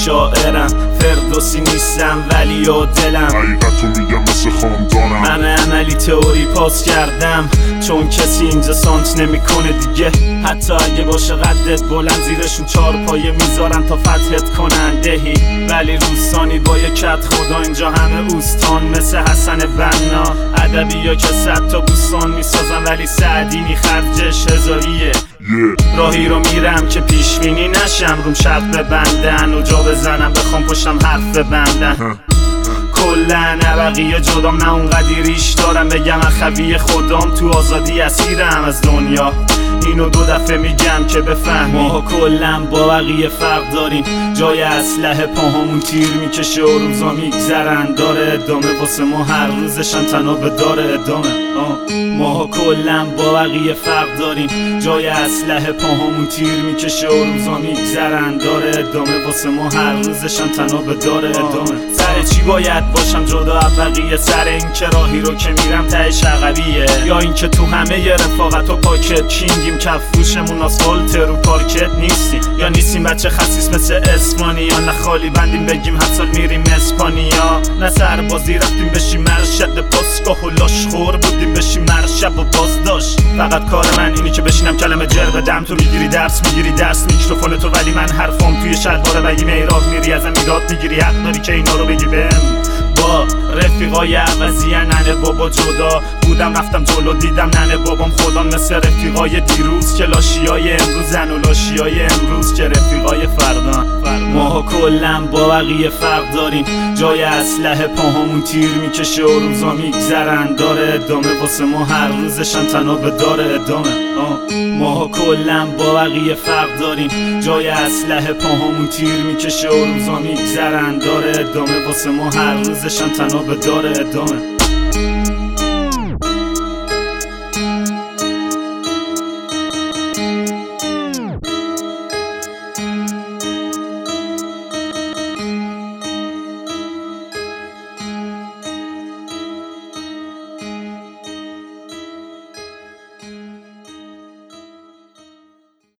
شاعرم، فردوسی نیستم ولی دلم حقیقتو میگم مثل خاندانم. همه عملی تئوری پاس کردم چون کسی اینجا سانت نمیکنه دیگه. حتی اگه باشه قدت بلند زیرشون 4 پایه میذارن تا فتحت کنن دهی. ولی روستانی با یکت خدا اینجا همه اوستان مثل حسن بنا. ادبیا که 100 تا بوستان میسازن ولی سعدینی خرجش هزاریه. راهی رو میرم که پیشبینی نشم روم شرط ببندن و جا بزنم بخوام پشتم حرف ببندن. کلن بقیه جدام نه اونقدی ریش دارم بگم اخوی خودم تو آزادی اسیرم از دنیا. اینو 2 دفعه میگم که بفهمی ما کلن با بقیه فرق داریم. جای اسلحه پاهامون تیر میکشه و روزا میگذرن داره ادامه واسه ما هر روزشن تنابه داره ادامه. ما کلن با بقیه فرق داریم. جای اسلحه پاهامون تیر میکشه و روزا میگذرن داره ادامه واسه ما هر روزشن تنابه داره ادامه. سر چی باید باشم جدا از بقیه؟ سر این که راهی رو که میرم تهش عقبیه، یا این که تو همه ی رفاقت و پاکت کینگیم کفروشمون آسفالت رو پارکت نیستیم. یا نیستیم بچه خسیس مثل اسپانیا، نه خالی بندیم بگیم هر سال میریم اسپانیا. نه سربازی رفتیم بشیم مرشد پاسگاه و لاشخور بودیم بشیم مرشب و بازداشت. فقط کار من اینی که بشینم کلمه جر بدم تو میگیری درس میکروفون تو ولی من حرفام توی شلوار بگی میراب میری ازم ایراد میگیری. حق داری که اینا رو بگی بهم. با رفیقای عوضی ننه بابا جدا بودم رفتم جلو دیدم ننه بابام خودم مثل رفیقای دیروز که لاشیای امروزن و لاشیای امروز که رفیقای فردان. ما کلن با بقیه فرق داریم. جای اسلحه پاهامون تیر میکشه و روزا میگذرن داره ادامه واسه ما هر روزشن تنابه داره ادامه. ما کلن با بقیه فرق داریم. جای اسلحه پاهامون تیر میکشه و روزا میگذرن داره ادامه واسه ما هر روزشن تنابه داره ادامه.